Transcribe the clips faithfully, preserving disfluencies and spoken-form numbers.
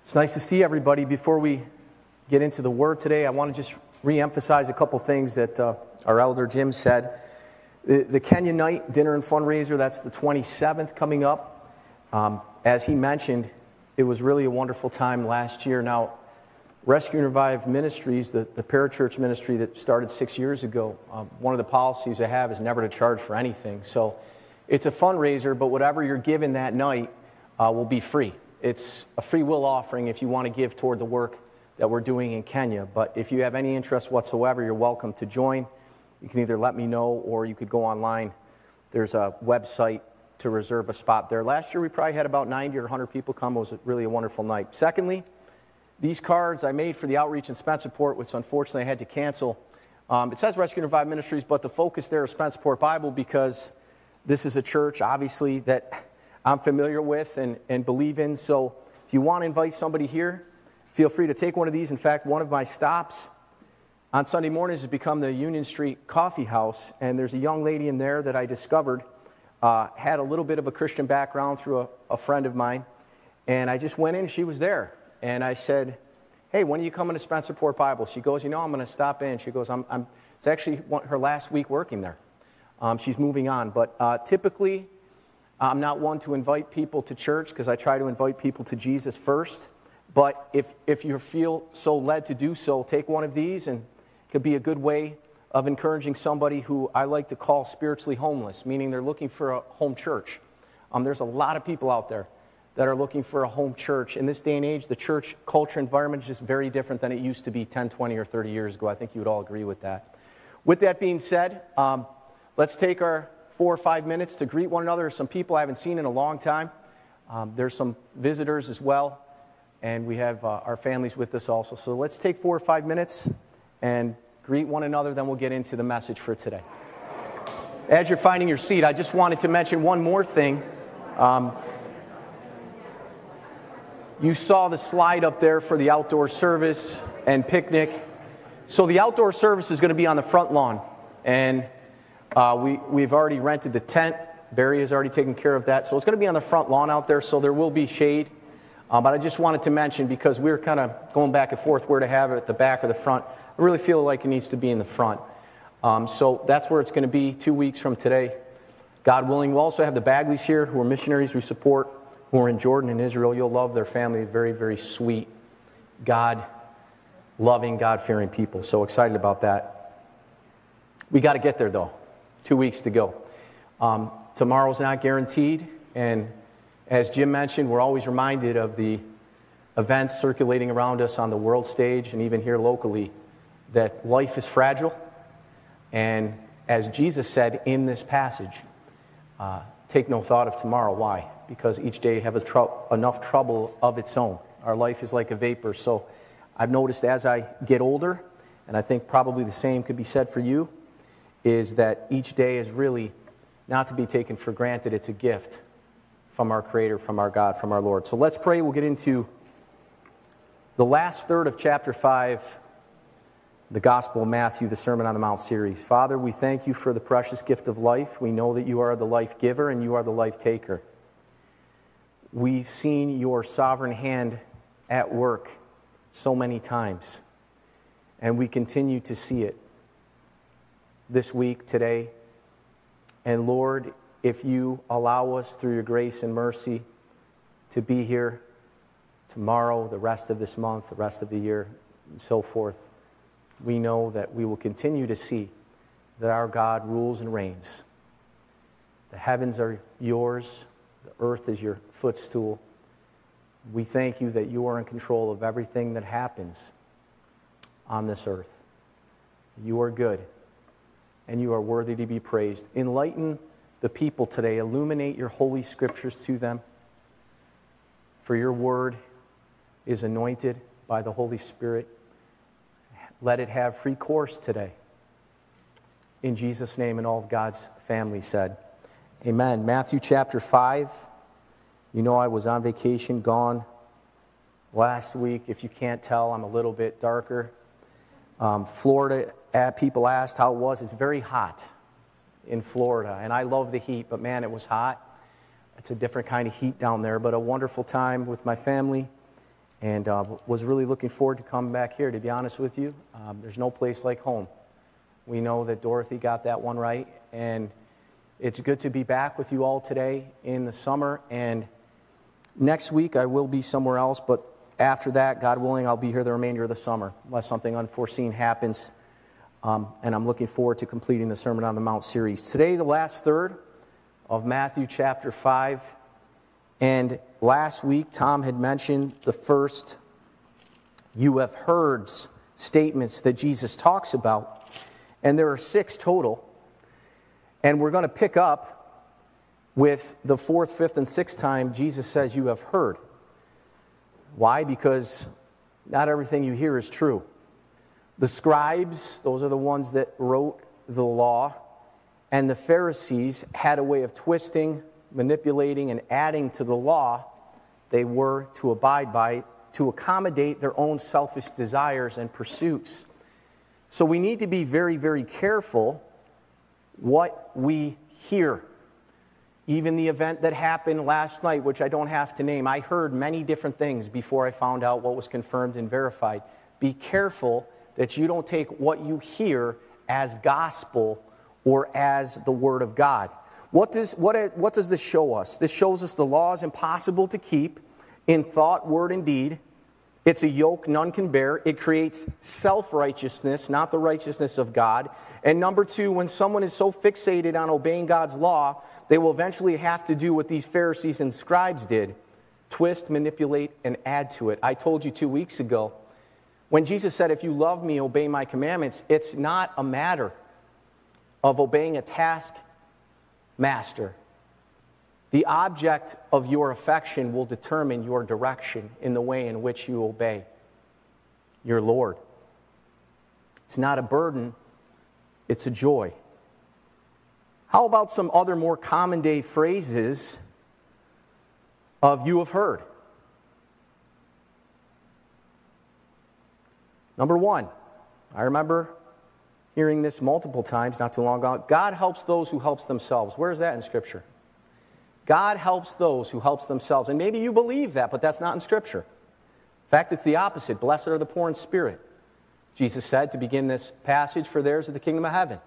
It's nice to see everybody. Before we get into the Word today, I want to just re-emphasize a couple things that uh, our elder Jim said. The, the Kenya Night Dinner and Fundraiser, that's the twenty-seventh coming up. Um, as he mentioned, it was really a wonderful time last year. Now, Rescue and Revive Ministries, the, the parachurch ministry that started six years ago, um, one of the policies they have is never to charge for anything. So it's a fundraiser, but whatever you're given that night uh, will be free. It's a free will offering if you want to give toward the work that we're doing in Kenya. But if you have any interest whatsoever, you're welcome to join. You can either let me know or you could go online. There's a website to reserve a spot there. Last year we probably had about ninety or one hundred people come. It was really a wonderful night. Secondly, these cards I made for the outreach in Spencerport, which unfortunately I had to cancel. Um, it says Rescue and Revive Ministries, but the focus there is Spencerport Bible because this is a church, obviously, that I'm familiar with and, and believe in. So if you want to invite somebody here, feel free to take one of these. In fact, one of my stops on Sunday mornings has become the Union Street Coffee House, and there's a young lady in there that I discovered uh, had a little bit of a Christian background through a, a friend of mine, and I just went in, she was there, and I said, hey, when are you coming to Spencerport Bible? She goes, you know, I'm going to stop in. She goes, I'm, I'm, it's actually one, her last week working there. Um, she's moving on, but uh, typically, I'm not one to invite people to church because I try to invite people to Jesus first. But if, if you feel so led to do so, take one of these, and it could be a good way of encouraging somebody who I like to call spiritually homeless, meaning they're looking for a home church. Um, there's a lot of people out there that are looking for a home church. In this day and age, the church culture environment is just very different than it used to be ten, twenty, or thirty years ago. I think you would all agree with that. With that being said, um, let's take our four or five minutes to greet one another. There's some people I haven't seen in a long time. Um, there's some visitors as well, and we have uh, our families with us also. So let's take four or five minutes and greet one another, then we'll get into the message for today. As you're finding your seat, I just wanted to mention one more thing. Um, you saw the slide up there for the outdoor service and picnic. So the outdoor service is going to be on the front lawn, and Uh, we, we've already rented the tent. Barry has already taken care of that. So it's going to be on the front lawn out there, so there will be shade. Uh, but I just wanted to mention, because we were kind of going back and forth where to have it, at the back or the front. I really feel like it needs to be in the front. Um, so that's where it's going to be two weeks from today. God willing, we'll also have the Bagleys here, who are missionaries we support, who are in Jordan and Israel. You'll love their family. Very, very sweet, God-loving, God-fearing people. So excited about that. We got to get there, though. Two weeks to go. Um, tomorrow's not guaranteed, and as Jim mentioned, we're always reminded of the events circulating around us on the world stage and even here locally, that life is fragile, and as Jesus said in this passage, uh, take no thought of tomorrow. Why? Because each day has tr- enough trouble of its own. Our life is like a vapor. So I've noticed as I get older, and I think probably the same could be said for you, is that each day is really not to be taken for granted. It's a gift from our Creator, from our God, from our Lord. So let's pray. We'll get into the last third of chapter five, the Gospel of Matthew, the Sermon on the Mount series. Father, we thank you for the precious gift of life. We know that you are the life giver and you are the life taker. We've seen your sovereign hand at work so many times, and we continue to see it this week, today. And Lord, if you allow us through your grace and mercy to be here tomorrow, the rest of this month, the rest of the year, and so forth, we know that we will continue to see that our God rules and reigns. The heavens are yours, the earth is your footstool. We thank you that you are in control of everything that happens on this earth. You are good, and you are worthy to be praised. Enlighten the people today. Illuminate your holy scriptures to them. For your word is anointed by the Holy Spirit. Let it have free course today. In Jesus' name, and all of God's family said, amen. Matthew chapter five. You know I was on vacation, gone last week. If you can't tell, I'm a little bit darker. Um, Florida, uh, people asked how it was. It's very hot in Florida, and I love the heat, but man, it was hot. It's a different kind of heat down there, but a wonderful time with my family, and uh, was really looking forward to coming back here, to be honest with you. Um, there's no place like home. We know that Dorothy got that one right, and it's good to be back with you all today in the summer, and next week I will be somewhere else, but after that, God willing, I'll be here the remainder of the summer, unless something unforeseen happens, um, and I'm looking forward to completing the Sermon on the Mount series. Today, the last third of Matthew chapter five, and last week, Tom had mentioned the first "you have heard" statements that Jesus talks about. And there are six total. And we're going to pick up with the fourth, fifth, and sixth time Jesus says, "you have heard." Why? Because not everything you hear is true. The scribes, those are the ones that wrote the law, and the Pharisees had a way of twisting, manipulating, and adding to the law they were to abide by to accommodate their own selfish desires and pursuits. So we need to be very, very careful what we hear. Even the event that happened last night, which I don't have to name, I heard many different things before I found out what was confirmed and verified. Be careful that you don't take what you hear as gospel or as the Word of God. What does, what, what does this show us? This shows us the law is impossible to keep in thought, word, and deed. It's a yoke none can bear. It creates self-righteousness, not the righteousness of God. And number two, when someone is so fixated on obeying God's law, they will eventually have to do what these Pharisees and scribes did: twist, manipulate, and add to it. I told you two weeks ago, when Jesus said, "If you love me, obey my commandments," it's not a matter of obeying a taskmaster. The object of your affection will determine your direction in the way in which you obey your Lord. It's not a burden, it's a joy. How about some other more common day phrases of "you have heard"? Number one, I remember hearing this multiple times not too long ago. God helps those who helps themselves. Where is that in Scripture? God helps those who helps themselves. And maybe you believe that, but that's not in Scripture. In fact, it's the opposite. Blessed are the poor in spirit, Jesus said to begin this passage, "for theirs is the kingdom of heaven."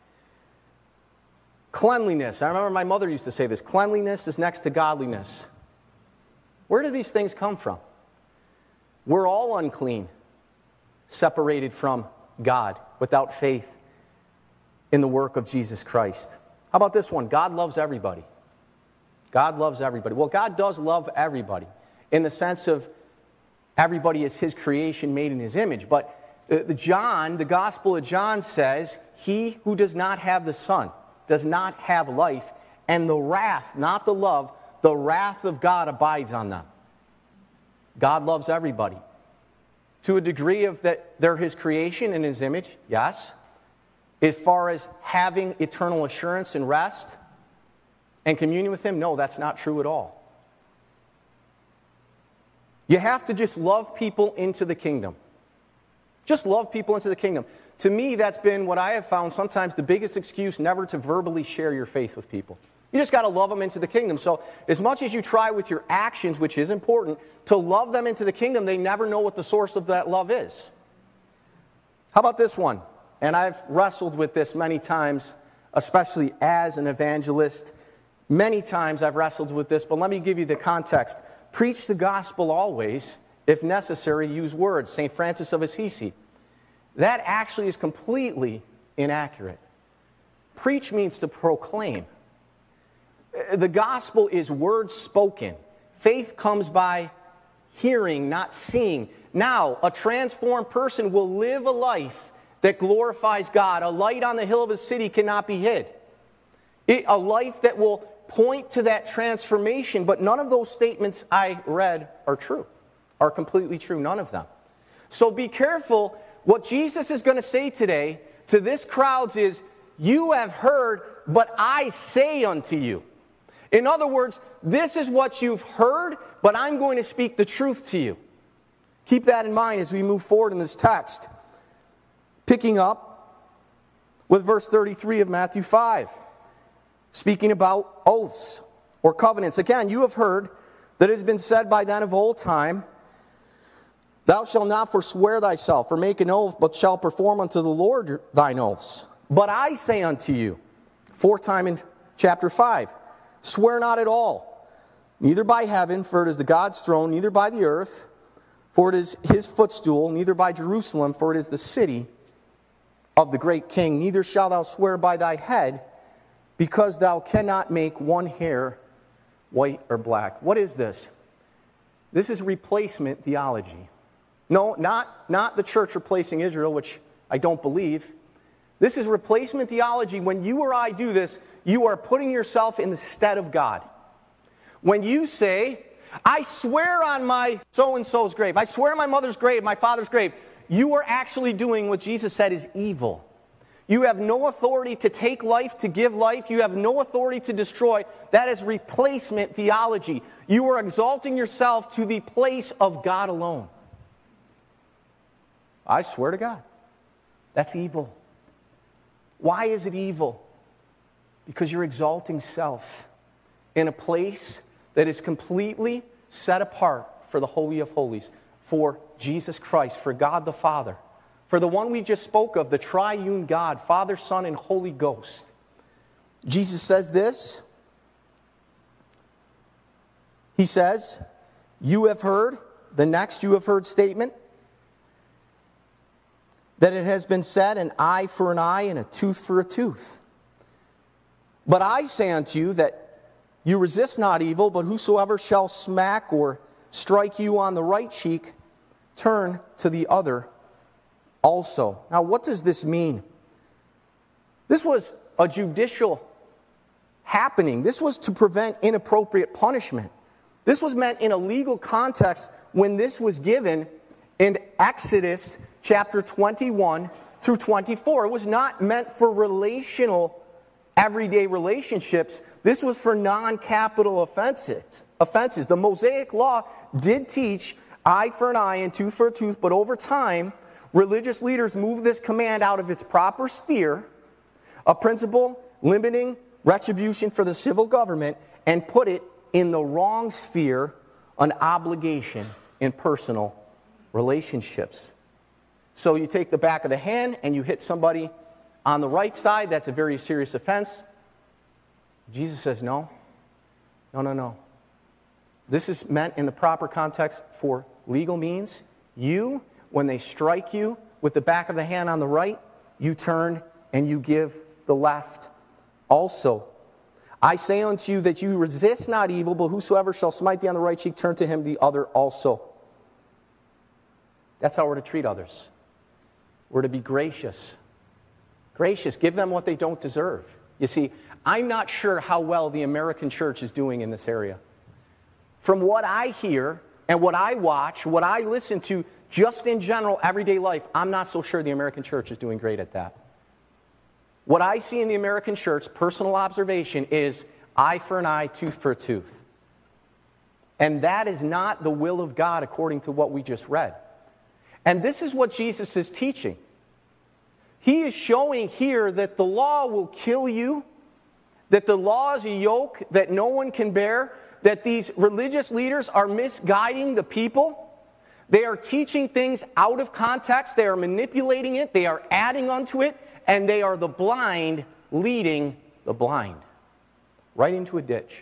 Cleanliness. I remember my mother used to say this. Cleanliness is next to godliness. Where do these things come from? We're all unclean, separated from God, without faith in the work of Jesus Christ. How about this one? God loves everybody. God loves everybody. Well, God does love everybody in the sense of everybody is His creation made in His image. But the John, the Gospel of John says, "He who does not have the Son does not have life, and the wrath," not the love, "the wrath of God abides on them." God loves everybody. To a degree of that they're His creation in His image, yes. As far as having eternal assurance and rest and communion with Him, no, that's not true at all. You have to just love people into the kingdom. Just love people into the kingdom. To me, that's been what I have found sometimes the biggest excuse never to verbally share your faith with people. You just got to love them into the kingdom. So as much as you try with your actions, which is important, to love them into the kingdom, they never know what the source of that love is. How about this one? And I've wrestled with this many times, especially as an evangelist. Many times I've wrestled with this, but let me give you the context. Preach the gospel always. If necessary, use words. Saint Francis of Assisi. That actually is completely inaccurate. Preach means to proclaim. The gospel is words spoken. Faith comes by hearing, not seeing. Now, a transformed person will live a life that glorifies God. A light on the hill of a city cannot be hid. It, a life that will point to that transformation, but none of those statements I read are true, are completely true, none of them. So be careful. What Jesus is going to say today to this crowd is, "You have heard, but I say unto you." In other words, this is what you've heard, but I'm going to speak the truth to you. Keep that in mind as we move forward in this text. Picking up with verse thirty-three of Matthew five. Speaking about oaths or covenants. Again, you have heard that it has been said by them of old time, Thou shalt not forswear thyself, or make an oath, but shalt perform unto the Lord thine oaths. But I say unto you, fourth time in chapter five, swear not at all, neither by heaven, for it is the God's throne, neither by the earth, for it is his footstool, neither by Jerusalem, for it is the city of the great king. Neither shalt thou swear by thy head, because thou cannot make one hair white or black. What is this? This is replacement theology. No, not, not the church replacing Israel, which I don't believe. This is replacement theology. When you or I do this, you are putting yourself in the stead of God. When you say, I swear on my so-and-so's grave, I swear on my mother's grave, my father's grave, you are actually doing what Jesus said is evil. You have no authority to take life, to give life. You have no authority to destroy. That is replacement theology. You are exalting yourself to the place of God alone. I swear to God, that's evil. Why is it evil? Because you're exalting self in a place that is completely set apart for the Holy of Holies, for Jesus Christ, for God the Father, for the one we just spoke of, the triune God, Father, Son, and Holy Ghost. Jesus says this. He says, you have heard, the next you have heard statement, that it has been said, an eye for an eye and a tooth for a tooth. But I say unto you that you resist not evil, but whosoever shall smack or strike you on the right cheek, turn to the other also. Now, what does this mean? This was a judicial happening. This was to prevent inappropriate punishment. This was meant in a legal context when this was given in Exodus chapter twenty-one through twenty-four. It was not meant for relational, everyday relationships. This was for non-capital offenses. Offenses. The Mosaic Law did teach eye for an eye and tooth for a tooth, but over time, religious leaders moved this command out of its proper sphere, a principle limiting retribution for the civil government, and put it in the wrong sphere, an obligation in personal relationships. So you take the back of the hand and you hit somebody on the right side, that's a very serious offense. Jesus says no. No, no, no. This is meant in the proper context for legal means. You, when they strike you with the back of the hand on the right, you turn and you give the left also. I say unto you that you resist not evil, but whosoever shall smite thee on the right cheek, turn to him the other also. That's how we're to treat others. We're to be gracious. Gracious. Give them what they don't deserve. You see, I'm not sure how well the American church is doing in this area. From what I hear and what I watch, what I listen to, just in general, everyday life, I'm not so sure the American church is doing great at that. What I see in the American church, personal observation, is eye for an eye, tooth for a tooth. And that is not the will of God according to what we just read. And this is what Jesus is teaching. He is showing here that the law will kill you, that the law is a yoke that no one can bear, that these religious leaders are misguiding the people. They are teaching things out of context. They are manipulating it. They are adding onto it. And they are the blind leading the blind right into a ditch.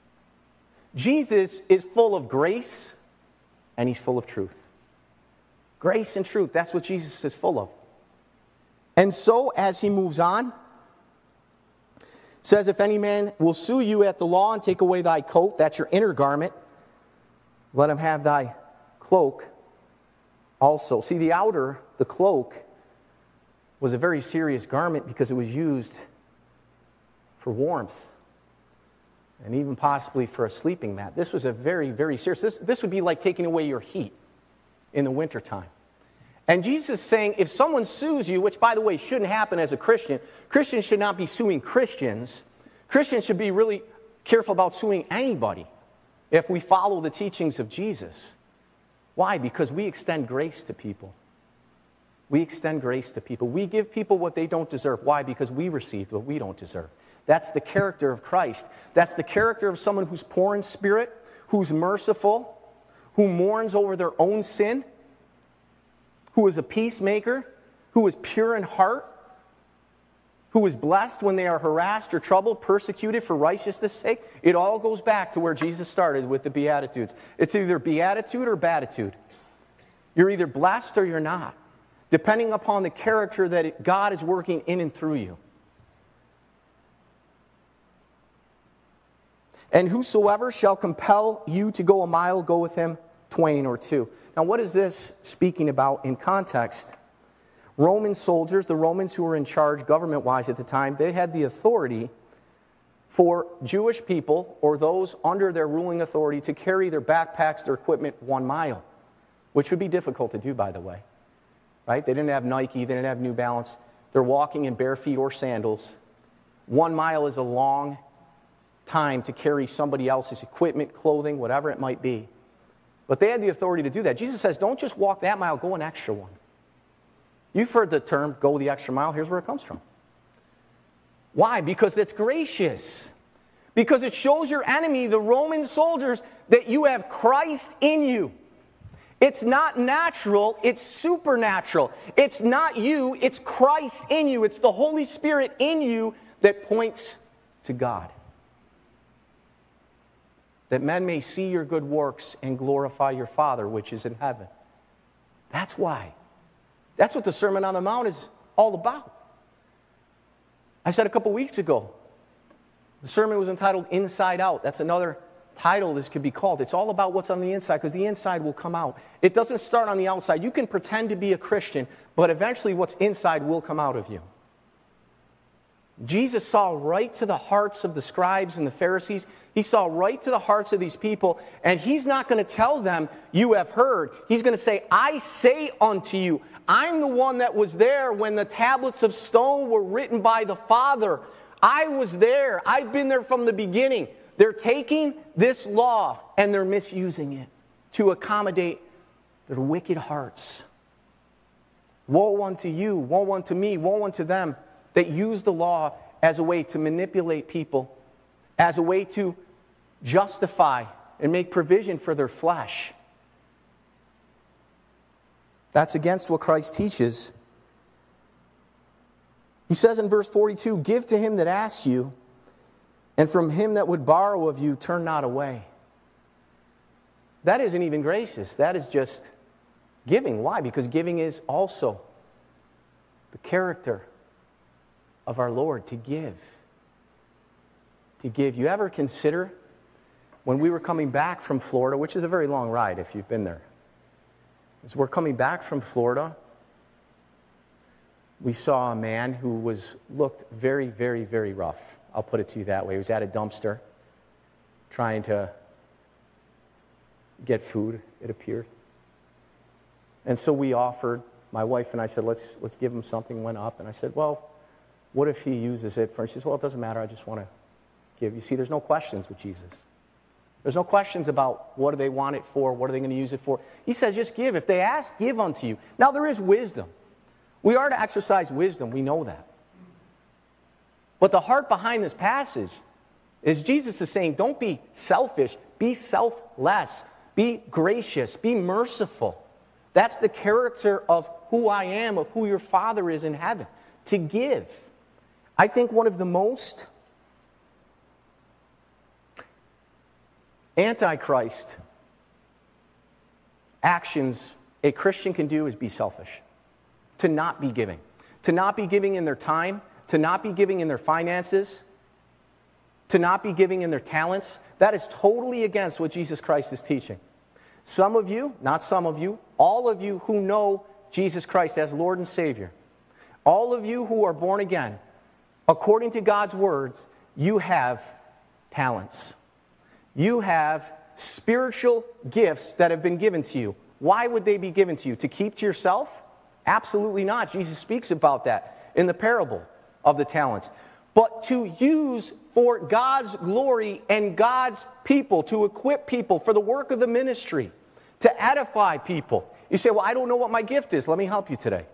Jesus is full of grace and he's full of truth. Grace and truth, that's what Jesus is full of. And so as he moves on, says, if any man will sue you at the law and take away thy coat, that's your inner garment, let him have thy cloak also. See, the outer, the cloak, was a very serious garment because it was used for warmth and even possibly for a sleeping mat. This was a very, very serious, this, this would be like taking away your heat in the wintertime. And Jesus is saying, if someone sues you, which, by the way, shouldn't happen as a Christian, Christians should not be suing Christians. Christians should be really careful about suing anybody if we follow the teachings of Jesus. Why? Because we extend grace to people. We extend grace to people. We give people what they don't deserve. Why? Because we received what we don't deserve. That's the character of Christ. That's the character of someone who's poor in spirit, who's merciful, who mourns over their own sin, who is a peacemaker, who is pure in heart, who is blessed when they are harassed or troubled, persecuted for righteousness' sake. It all goes back to where Jesus started with the Beatitudes. It's either beatitude or batitude. You're either blessed or you're not, depending upon the character that it, God is working in and through you. And whosoever shall compel you to go a mile, go with him twain or two. Now, what is this speaking about in context? Roman soldiers, the Romans who were in charge government-wise at the time, they had the authority for Jewish people or those under their ruling authority to carry their backpacks, their equipment one mile, which would be difficult to do, by the way. Right? They didn't have Nike, they didn't have New Balance. They're walking in bare feet or sandals. One mile is a long time to carry somebody else's equipment, clothing, whatever it might be. But they had the authority to do that. Jesus says, don't just walk that mile, go an extra one. You've heard the term, go the extra mile. Here's where it comes from. Why? Because it's gracious. Because it shows your enemy, the Roman soldiers, that you have Christ in you. It's not natural, it's supernatural. It's not you, it's Christ in you. It's the Holy Spirit in you that points to God. That men may see your good works and glorify your Father which is in heaven. That's why. That's what the Sermon on the Mount is all about. I said a couple weeks ago, the sermon was entitled Inside Out. That's another title this could be called. It's all about what's on the inside, because the inside will come out. It doesn't start on the outside. You can pretend to be a Christian, but eventually what's inside will come out of you. Jesus saw right to the hearts of the scribes and the Pharisees. He saw right to the hearts of these people, and he's not going to tell them, you have heard. He's going to say, I say unto you, I'm the one that was there when the tablets of stone were written by the Father. I was there. I've been there from the beginning. They're taking this law and they're misusing it to accommodate their wicked hearts. Woe unto you, woe unto me, woe unto them that use the law as a way to manipulate people, as a way to justify and make provision for their flesh. That's against what Christ teaches. He says in verse forty-two, give to him that asks you, and from him that would borrow of you, turn not away. That isn't even gracious. That is just giving. Why? Because giving is also the character of our Lord, to give. To give. You ever consider when we were coming back from Florida, which is a very long ride if you've been there. As we're coming back from Florida, we saw a man who was looked very, very, very rough. I'll put it to you that way. He was at a dumpster trying to get food, it appeared. And so we offered, my wife and I said, let's let's give him something, went up. And I said, well, what if he uses it for, and she says, well, it doesn't matter, I just want to give. You see, there's no questions with Jesus. There's no questions about what do they want it for, what are they going to use it for. He says, just give. If they ask, give unto you. Now, there is wisdom. We are to exercise wisdom. We know that. But the heart behind this passage is Jesus is saying, don't be selfish. Be selfless. Be gracious. Be merciful. That's the character of who I am, of who your Father is in heaven. To give. I think one of the most Antichrist actions a Christian can do is be selfish. To not be giving. To not be giving in their time. To not be giving in their finances. To not be giving in their talents. That is totally against what Jesus Christ is teaching. Some of you, not some of you, all of you who know Jesus Christ as Lord and Savior, all of you who are born again, according to God's words, you have talents. You have spiritual gifts that have been given to you. Why would they be given to you? To keep to yourself? Absolutely not. Jesus speaks about that in the parable of the talents. But to use for God's glory and God's people, to equip people for the work of the ministry, to edify people. You say, well, I don't know what my gift is. Let me help you today.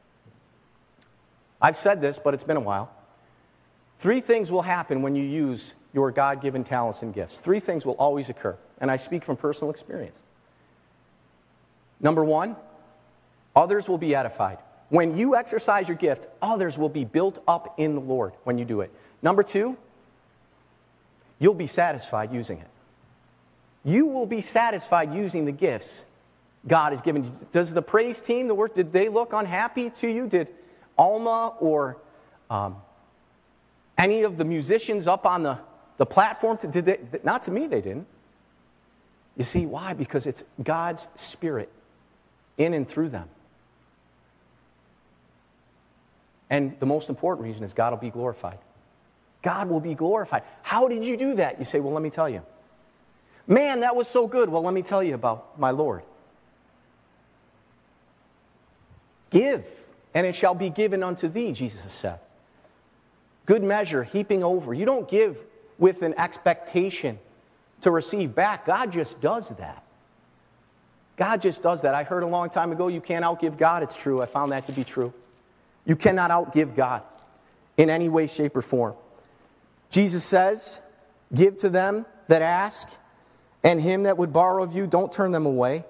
I've said this, but it's been a while. Three things will happen when you use your God-given talents and gifts. Three things will always occur, and I speak from personal experience. Number one, Others will be edified. When you exercise your gift, others will be built up in the Lord when you do it. Number two, you'll be satisfied using it. You will be satisfied using the gifts God has given you. Does the praise team, the work, did they look unhappy to you? Did Alma or um, any of the musicians up on the, the platform, to, did they, not to me they didn't. You see, why? Because it's God's Spirit in and through them. And the most important reason is God will be glorified. God will be glorified. How did you do that? You say, well, let me tell you. Man, that was so good. Well, let me tell you about my Lord. Give, and it shall be given unto thee, Jesus has said. Good measure, heaping over. You don't give with an expectation to receive back. God just does that. God just does that. I heard a long time ago, you can't outgive God. It's true. I found that to be true. You cannot outgive God in any way, shape, or form. Jesus says, give to them that ask, and him that would borrow of you, don't turn them away.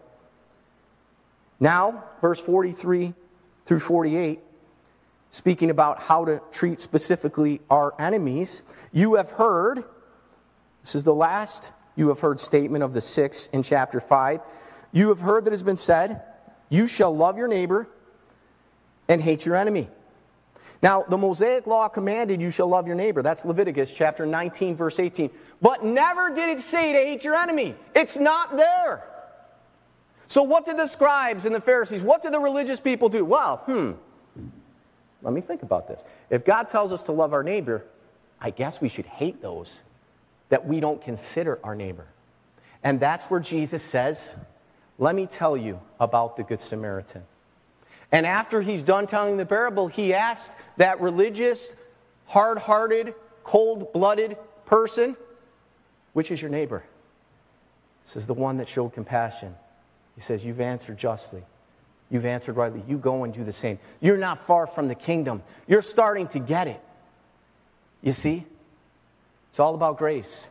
Now, verse forty-three through forty-eight, speaking about how to treat specifically our enemies. You have heard, this is the last you have heard statement of the six in chapter five. You have heard that it has been said, you shall love your neighbor and hate your enemy. Now, the Mosaic law commanded you shall love your neighbor. That's Leviticus chapter nineteen, verse eighteen. But never did it say to hate your enemy. It's not there. So what did the scribes and the Pharisees, what did the religious people do? Well, hmm, let me think about this. If God tells us to love our neighbor, I guess we should hate those that we don't consider our neighbor. And that's where Jesus says, let me tell you about the Good Samaritan. And after he's done telling the parable, he asked that religious, hard-hearted, cold-blooded person, which is your neighbor? This is the one that showed compassion. He says, you've answered justly. You've answered rightly. You go and do the same. You're not far from the kingdom. You're starting to get it. You see? It's all about grace.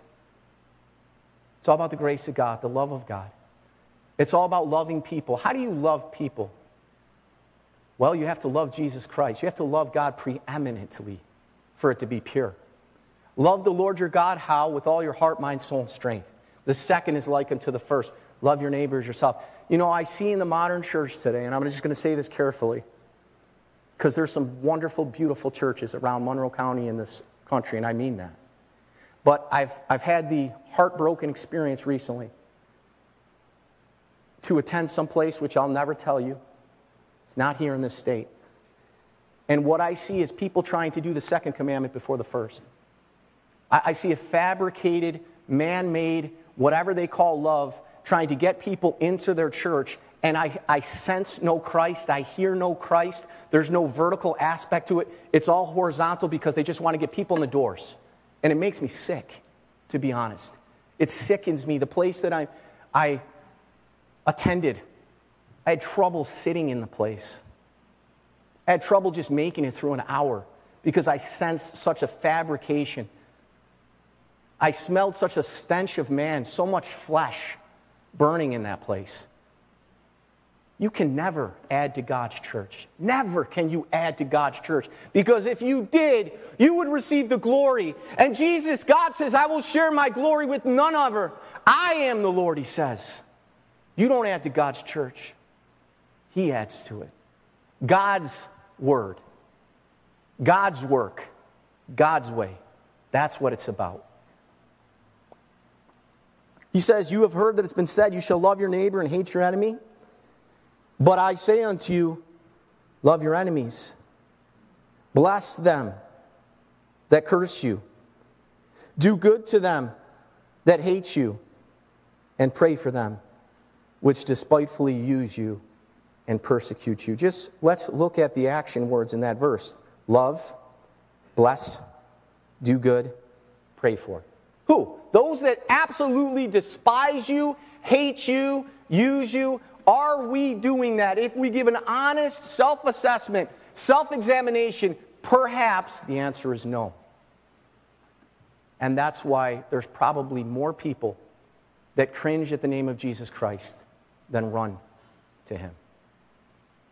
It's all about the grace of God, the love of God. It's all about loving people. How do you love people? Well, you have to love Jesus Christ. You have to love God preeminently for it to be pure. Love the Lord your God, how? With all your heart, mind, soul, and strength. The second is like unto the first. Love your neighbor as yourself. You know, I see in the modern church today, and I'm just going to say this carefully, because there's some wonderful, beautiful churches around Monroe County in this country, and I mean that. But I've, I've had the heartbroken experience recently to attend someplace which I'll never tell you. It's not here in this state. And what I see is people trying to do the second commandment before the first. I, I see a fabricated, man-made, whatever they call love, trying to get people into their church, and I, I sense no Christ, I hear no Christ, there's no vertical aspect to it, it's all horizontal because they just want to get people in the doors. And it makes me sick, to be honest. It sickens me. The place that I, I attended, I had trouble sitting in the place. I had trouble just making it through an hour because I sensed such a fabrication. I smelled such a stench of man, so much flesh burning in that place. You can never add to God's church. Never can you add to God's church. Because if you did, you would receive the glory. And Jesus, God says, I will share my glory with none other. I am the Lord, he says. You don't add to God's church. He adds to it. God's word. God's work. God's way. That's what it's about. He says, you have heard that it's been said, you shall love your neighbor and hate your enemy. But I say unto you, love your enemies. Bless them that curse you. Do good to them that hate you. And pray for them which despitefully use you and persecute you. Just let's look at the action words in that verse. Love, bless, do good, pray for. Who? Those that absolutely despise you, hate you, use you. Are we doing that? If we give an honest self-assessment, self-examination, perhaps the answer is no. And that's why there's probably more people that cringe at the name of Jesus Christ than run to him.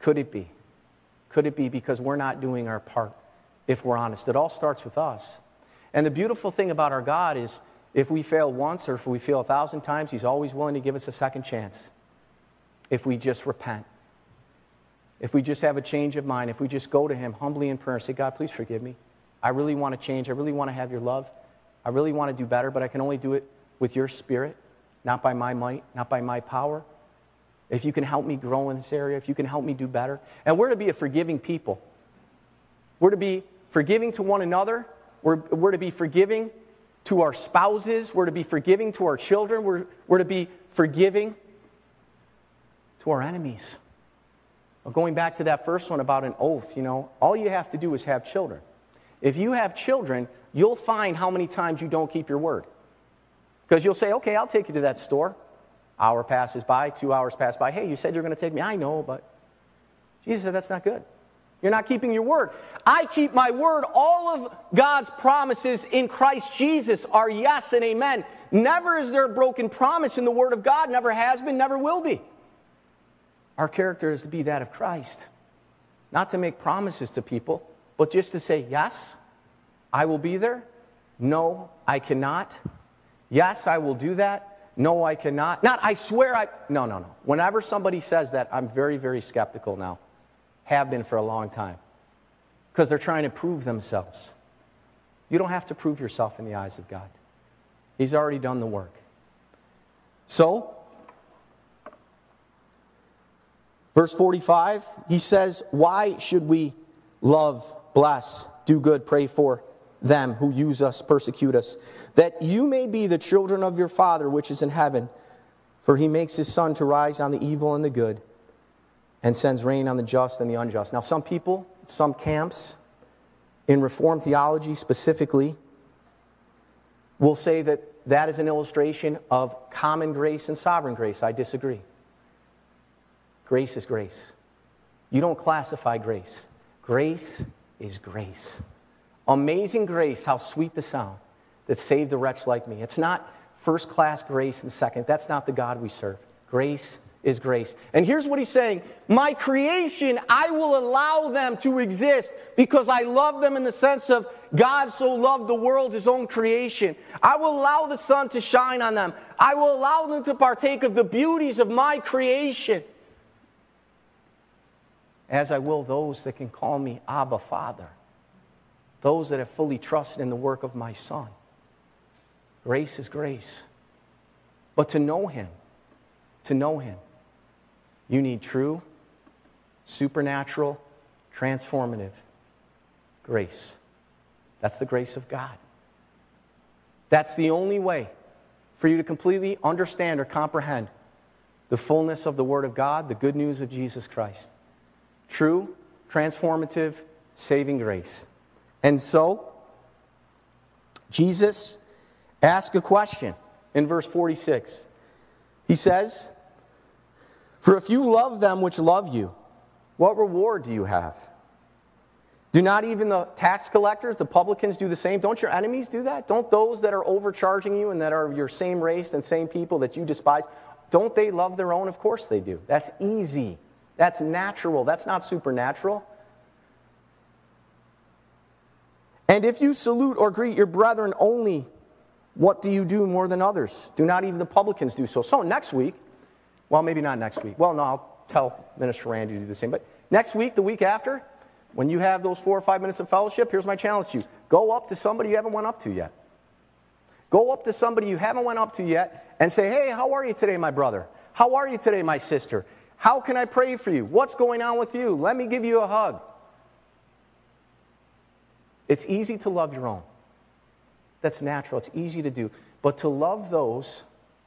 Could it be? Could it be because we're not doing our part, if we're honest? It all starts with us. And the beautiful thing about our God is if we fail once or if we fail a thousand times, he's always willing to give us a second chance if we just repent. If we just have a change of mind, if we just go to him humbly in prayer and say, God, please forgive me. I really want to change. I really want to have your love. I really want to do better, but I can only do it with your Spirit, not by my might, not by my power. If you can help me grow in this area, if you can help me do better. And we're to be a forgiving people. We're to be forgiving to one another. We're, we're to be forgiving to our spouses. We're to be forgiving to our children. We're, we're to be forgiving to our enemies. Well, going back to that first one about an oath, you know, all you have to do is have children. If you have children, you'll find how many times you don't keep your word. Because you'll say, okay, I'll take you to that store. Hour passes by, two hours pass by. Hey, you said you're going to take me. I know, but Jesus said that's not good. You're not keeping your word. I keep my word. All of God's promises in Christ Jesus are yes and amen. Never is there a broken promise in the word of God. Never has been, never will be. Our character is to be that of Christ. Not to make promises to people, but just to say, yes, I will be there. No, I cannot. Yes, I will do that. No, I cannot. Not, I swear I... No, no, no. Whenever somebody says that, I'm very, very skeptical now. Have been for a long time. Because they're trying to prove themselves. You don't have to prove yourself in the eyes of God. He's already done the work. So, verse forty-five, he says, why should we love, bless, do good, pray for them who use us, persecute us, that you may be the children of your Father which is in heaven, for he makes his sun to rise on the evil and the good, and sends rain on the just and the unjust. Now, some people, some camps, in Reformed theology specifically, will say that that is an illustration of common grace and sovereign grace. I disagree. Grace is grace. You don't classify grace. Grace is grace. Amazing grace, how sweet the sound that saved a wretch like me. It's not first-class grace and second. That's not the God we serve. Grace is grace. And here's what he's saying. My creation, I will allow them to exist because I love them in the sense of God so loved the world, his own creation. I will allow the sun to shine on them. I will allow them to partake of the beauties of my creation, as I will those that can call me Abba, Father. Those that have fully trusted in the work of my Son. Grace is grace. But to know him, to know him, you need true, supernatural, transformative grace. That's the grace of God. That's the only way for you to completely understand or comprehend the fullness of the Word of God, the good news of Jesus Christ. True, transformative, saving grace. And so, Jesus asked a question in verse forty-six. He says, for if you love them which love you, what reward do you have? Do not even the tax collectors, the publicans, do the same? Don't your enemies do that? Don't those that are overcharging you and that are your same race and same people that you despise, don't they love their own? Of course they do. That's easy. That's natural. That's not supernatural. And if you salute or greet your brethren only, what do you do more than others? Do not even the publicans do so? So next week, well, maybe not next week. Well, no, I'll tell Minister Randy to do the same. But next week, the week after, when you have those four or five minutes of fellowship, here's my challenge to you. Go up to somebody you haven't went up to yet. Go up to somebody you haven't went up to yet and say, hey, how are you today, my brother? How are you today, my sister? How can I pray for you? What's going on with you? Let me give you a hug. It's easy to love your own. That's natural. It's easy to do. But to love those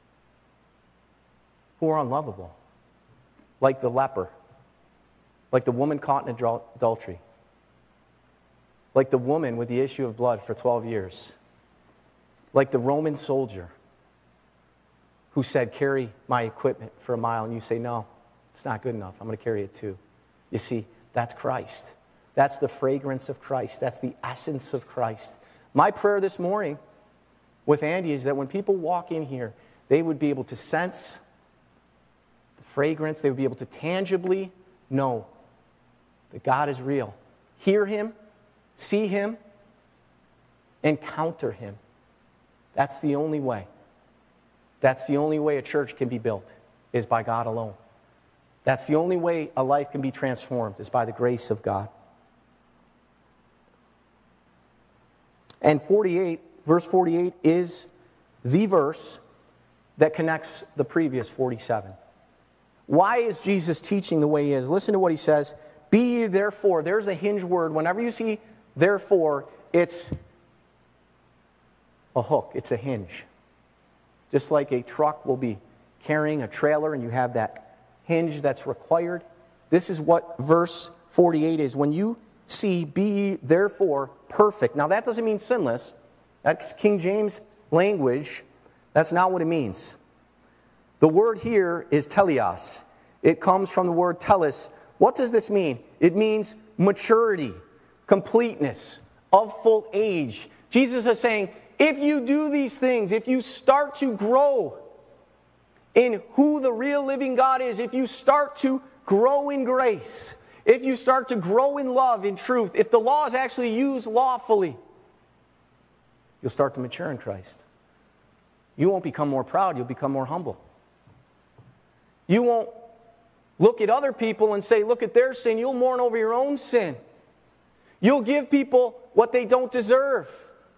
who are unlovable, like the leper, like the woman caught in adultery, like the woman with the issue of blood for twelve years, like the Roman soldier who said, carry my equipment for a mile, and you say, no, it's not good enough. I'm going to carry it too. You see, that's Christ. That's the fragrance of Christ. That's the essence of Christ. My prayer this morning with Andy is that when people walk in here, they would be able to sense the fragrance. They would be able to tangibly know that God is real. Hear him, see him, encounter him. That's the only way. That's the only way a church can be built, is by God alone. That's the only way a life can be transformed, is by the grace of God. And forty-eight, verse forty-eight is the verse that connects the previous forty-seven. Why is Jesus teaching the way he is? Listen to what he says. Be ye therefore. There's a hinge word. Whenever you see therefore, it's a hook. It's a hinge. Just like a truck will be carrying a trailer and you have that hinge that's required. This is what verse forty-eight is. When you see be ye therefore perfect. Now that doesn't mean sinless. That's King James language. That's not what it means. The word here is teleos. It comes from the word telos. What does this mean? It means maturity, completeness, of full age. Jesus is saying, if you do these things, if you start to grow in who the real living God is, if you start to grow in grace, if you start to grow in love, in truth, if the law is actually used lawfully, you'll start to mature in Christ. You won't become more proud, you'll become more humble. You won't look at other people and say, look at their sin. You'll mourn over your own sin. You'll give people what they don't deserve.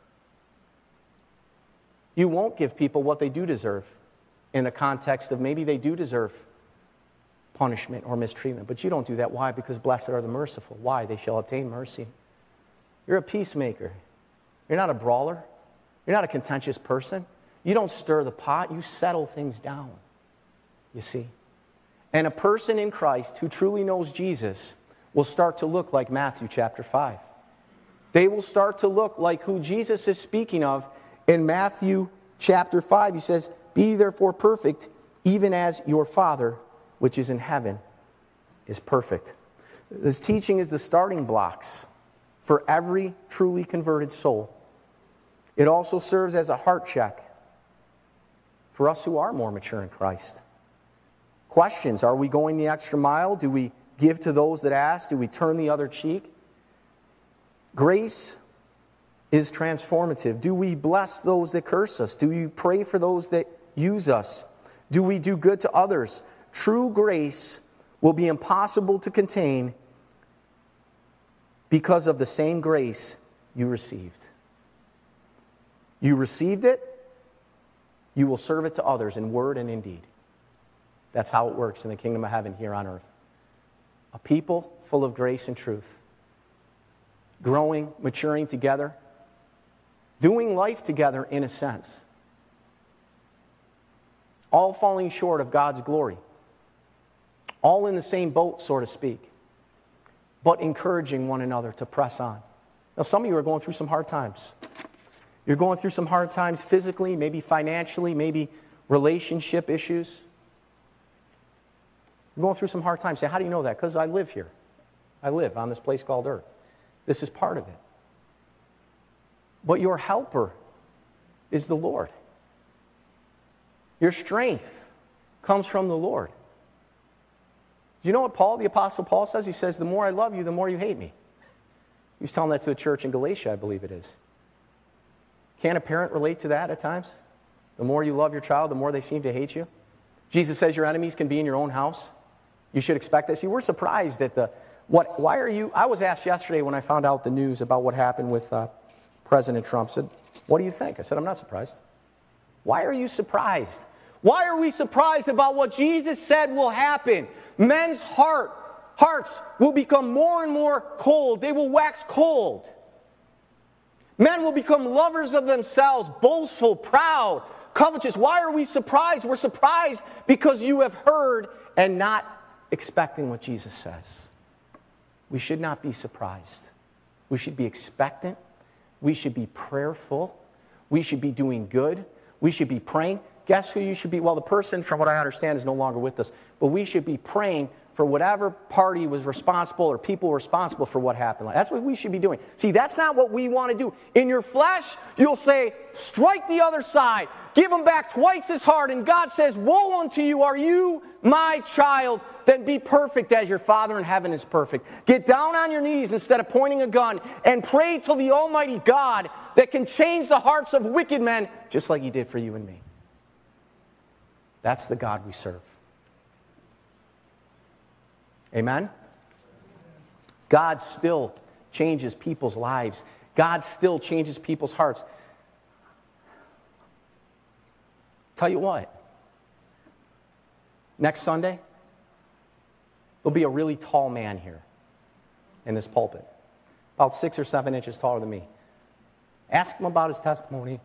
You won't give people what they do deserve in the context of maybe they do deserve punishment or mistreatment. But you don't do that. Why? Because blessed are the merciful. Why? They shall obtain mercy. You're a peacemaker. You're not a brawler. You're not a contentious person. You don't stir the pot. You settle things down. You see? And a person in Christ who truly knows Jesus will start to look like Matthew chapter five. They will start to look like who Jesus is speaking of in Matthew chapter five. He says, be therefore perfect, even as your Father, which is in heaven, is perfect. This teaching is the starting blocks for every truly converted soul. It also serves as a heart check for us who are more mature in Christ. Questions: are we going the extra mile? Do we give to those that ask? Do we turn the other cheek? Grace is transformative. Do we bless those that curse us? Do we pray for those that use us? Do we do good to others? True grace will be impossible to contain because of the same grace you received. You received it, you will serve it to others in word and in deed. That's how it works in the kingdom of heaven here on earth. A people full of grace and truth, growing, maturing together, doing life together in a sense, all falling short of God's glory, all in the same boat, so to speak, but encouraging one another to press on. Now, some of you are going through some hard times. You're going through some hard times physically, maybe financially, maybe relationship issues. You're going through some hard times. Say, how do you know that? Because I live here. I live on this place called earth. This is part of it. But your helper is the Lord. Your strength comes from the Lord. Do you know what Paul, the Apostle Paul, says? He says, the more I love you, the more you hate me. He was telling that to a church in Galatia, I believe it is. Can't a parent relate to that at times? The more you love your child, the more they seem to hate you. Jesus says your enemies can be in your own house. You should expect that. See, we're surprised at the, what, why are you, I was asked yesterday when I found out the news about what happened with uh, President Trump. I said, what do you think? I said, I'm not surprised. Why are you surprised? Why are we surprised about what Jesus said will happen? Men's heart, hearts will become more and more cold. They will wax cold. Men will become lovers of themselves, boastful, proud, covetous. Why are we surprised? We're surprised because you have heard and not expecting what Jesus says. We should not be surprised. We should be expectant. We should be prayerful. We should be doing good. We should be praying. Guess who you should be? Well, the person, from what I understand, is no longer with us. But we should be praying for whatever party was responsible or people responsible for what happened. That's what we should be doing. See, that's not what we want to do. In your flesh, you'll say, strike the other side. Give them back twice as hard. And God says, woe unto you, are you my child, then be perfect as your Father in heaven is perfect. Get down on your knees instead of pointing a gun and pray to the Almighty God that can change the hearts of wicked men just like He did for you and me. That's the God we serve. Amen? God still changes people's lives. God still changes people's hearts. Tell you what, next Sunday, there'll be a really tall man here in this pulpit, about six or seven inches taller than me. Ask him about his testimony.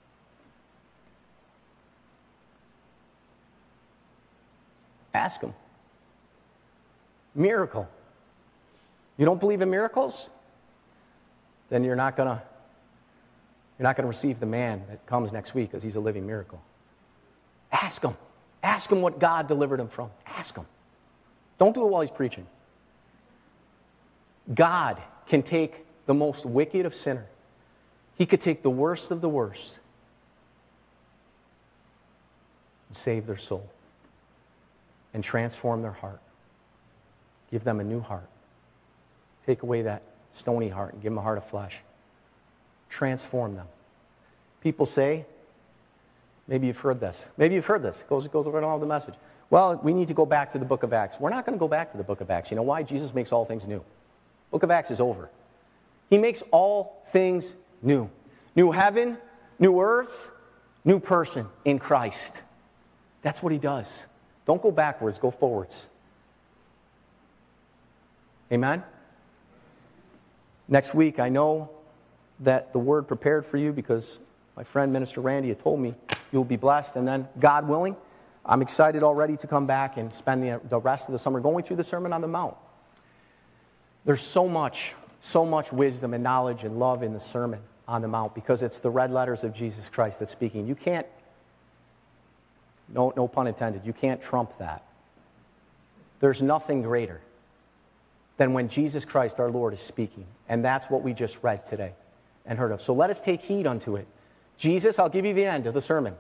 Ask him. Miracle. You don't believe in miracles? Then you're not gonna you're not gonna receive the man that comes next week because he's a living miracle. Ask him. Ask him what God delivered him from. Ask him. Don't do it while he's preaching. God can take the most wicked of sinners. He could take the worst of the worst and save their soul and transform their heart. Give them a new heart. Take away that stony heart and give them a heart of flesh. Transform them. People say, maybe you've heard this. Maybe you've heard this. It goes, it goes right along with the message. Well, we need to go back to the book of Acts. We're not going to go back to the book of Acts. You know why? Jesus makes all things new. Book of Acts is over. He makes all things new. New heaven, new earth, new person in Christ. That's what He does. Don't go backwards, go forwards. Amen? Next week, I know that the word prepared for you because my friend Minister Randy had told me you'll be blessed. And then, God willing, I'm excited already to come back and spend the, the rest of the summer going through the Sermon on the Mount. There's so much, so much wisdom and knowledge and love in the Sermon on the Mount because it's the red letters of Jesus Christ that's speaking. You can't, no, no pun intended, you can't trump that. There's nothing greater than when Jesus Christ, our Lord, is speaking. And that's what we just read today and heard of. So let us take heed unto it. Jesus, I'll give you the end of the sermon.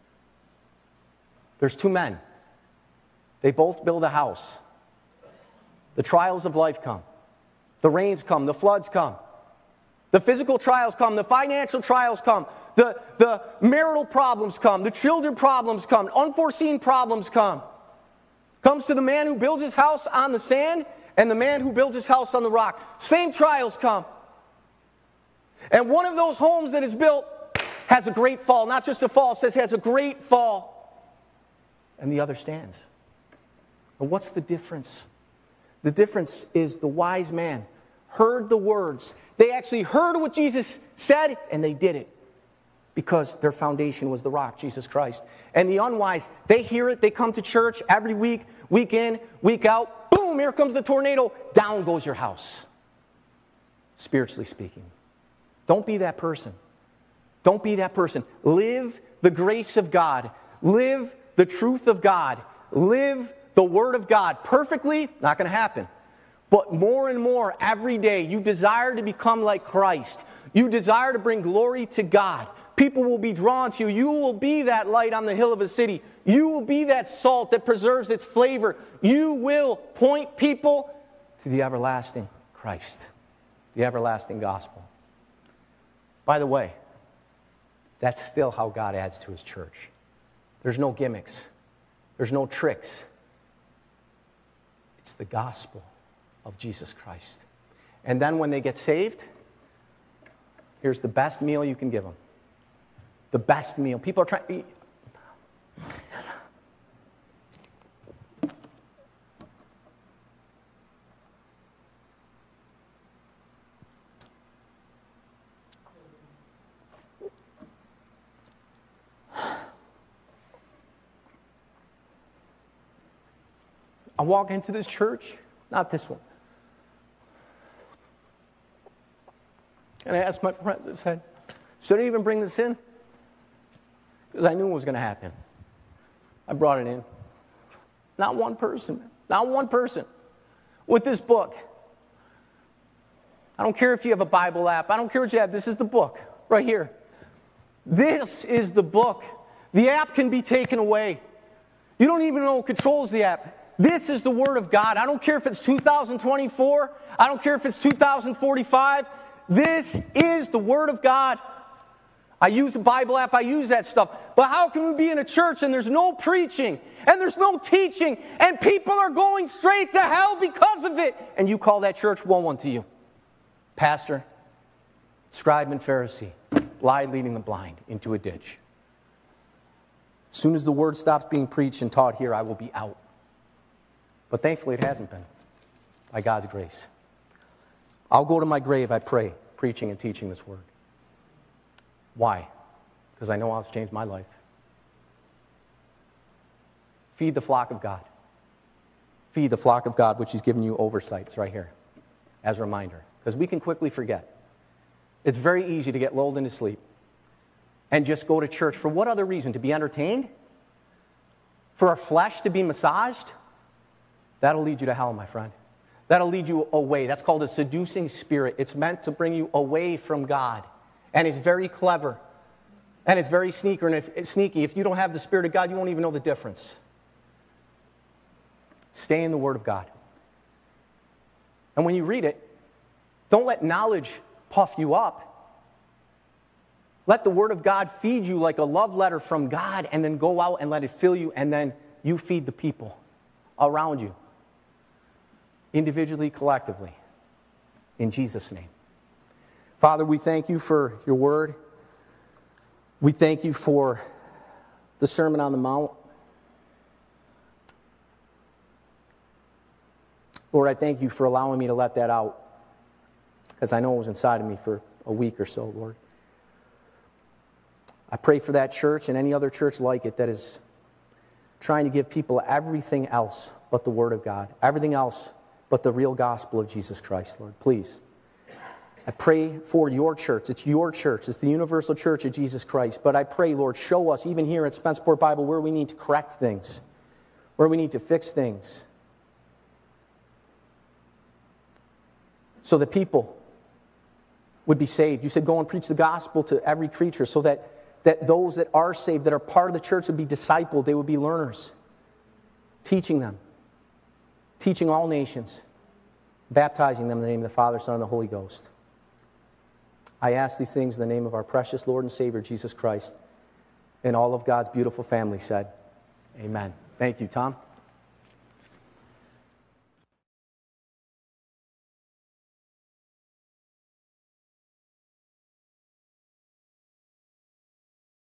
There's two men. They both build a house. The trials of life come. The rains come. The floods come. The physical trials come. The financial trials come. The, the marital problems come. The children problems come. Unforeseen problems come. Comes to the man who builds his house on the sand and the man who builds his house on the rock. Same trials come. And one of those homes that is built has a great fall. Not just a fall, it says has a great fall. And the other stands. And what's the difference? The difference is the wise man heard the words. They actually heard what Jesus said, and they did it. Because their foundation was the rock, Jesus Christ. And the unwise, they hear it, they come to church every week, week in, week out. Boom, here comes the tornado. Down goes your house. Spiritually speaking. Don't be that person. Don't be that person. Live the grace of God. Live the truth of God. Live the Word of God. Perfectly, not going to happen. But more and more every day, you desire to become like Christ. You desire to bring glory to God. People will be drawn to you. You will be that light on the hill of a city. You will be that salt that preserves its flavor. You will point people to the everlasting Christ, the everlasting gospel. By the way, that's still how God adds to His church. There's no gimmicks. There's no tricks. It's the gospel of Jesus Christ. And then when they get saved, here's the best meal you can give them. The best meal. People are trying to eat. I walk into this church, not this one. And I asked my friends, I said, should I even bring this in? Because I knew what was going to happen. I brought it in. Not one person, not one person with this book. I don't care if you have a Bible app. I don't care what you have. This is the book right here. This is the book. The app can be taken away. You don't even know who controls the app. This is the Word of God. I don't care if it's two thousand twenty-four. I don't care if it's two thousand forty-five. This is the Word of God. I use the Bible app. I use that stuff. But how can we be in a church and there's no preaching and there's no teaching and people are going straight to hell because of it? And you call that church? Woe unto you. Pastor, scribe and Pharisee, blind leading the blind into a ditch. As soon as the Word stops being preached and taught here, I will be out. But thankfully it hasn't been, by God's grace. I'll go to my grave, I pray, preaching and teaching this Word. Why? Because I know how it's changed my life. Feed the flock of God. Feed the flock of God, which He's given you oversight. It's right here, as a reminder. Because we can quickly forget. It's very easy to get lulled into sleep and just go to church. For what other reason? To be entertained? For our flesh to be massaged? That'll lead you to hell, my friend. That'll lead you away. That's called a seducing spirit. It's meant to bring you away from God. And it's very clever. And it's very sneaky. And if, it's sneaky. If you don't have the Spirit of God, you won't even know the difference. Stay in the Word of God. And when you read it, don't let knowledge puff you up. Let the Word of God feed you like a love letter from God, and then go out and let it fill you, and then you feed the people around you. Individually, collectively. In Jesus' name. Father, we thank you for your word. We thank you for the Sermon on the Mount. Lord, I thank you for allowing me to let that out, because I know it was inside of me for a week or so, Lord. I pray for that church and any other church like it that is trying to give people everything else but the Word of God, everything else but the real gospel of Jesus Christ, Lord. Please. I pray for your church. It's your church. It's the universal church of Jesus Christ. But I pray, Lord, show us, even here at Spenceport Bible, where we need to correct things, where we need to fix things, so that people would be saved. You said go and preach the gospel to every creature, so that, that those that are saved, that are part of the church, would be discipled. They would be learners, teaching them, teaching all nations, baptizing them in the name of the Father, Son, and the Holy Ghost. I ask these things in the name of our precious Lord and Savior, Jesus Christ, and all of God's beautiful family said, amen. Thank you, Tom.